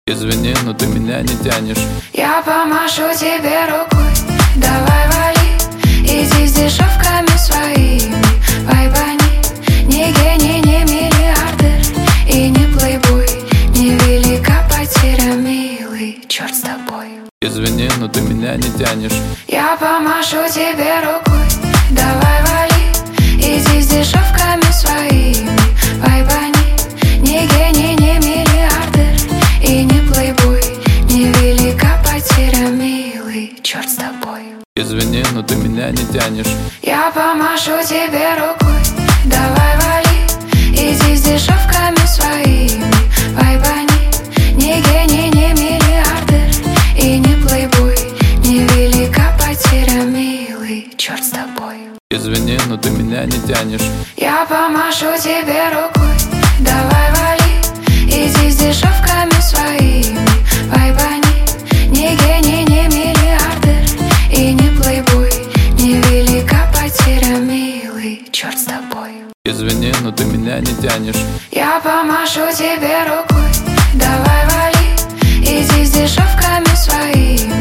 Извини, но ты меня не тянешь. Я помашу тебе рукой, давай вали. Иди с дешевками своими, вайбани. Не гений, не миллиардер и не плейбой. Невелика потеря, милый, черт с тобой. Извини, но ты меня не тянешь. Я помашу тебе рукой, давай вали. Иди с дешевками своими, вайбани. Не гений, не миллиардер и не плейбой. Невелика потеря, милый, черт с тобой. Извини, но ты меня не тянешь. Я помашу тебе рукой, давай вали. Иди с дешевками своими, вайбани. Не гений, не миллиардер и не плейбой. Невелика потеря, милый, черт с тобой. Извини, но ты меня не тянешь. Я помашу тебе рукой, давай вали. Иди с дешевками своими, вайбани. Не гений, не миллиардер и не плейбой. Невелика потеря, милый, черт с тобой. Извини, но ты меня не тянешь. Я помашу тебе рукой, давай вали. Иди с дешевками своими,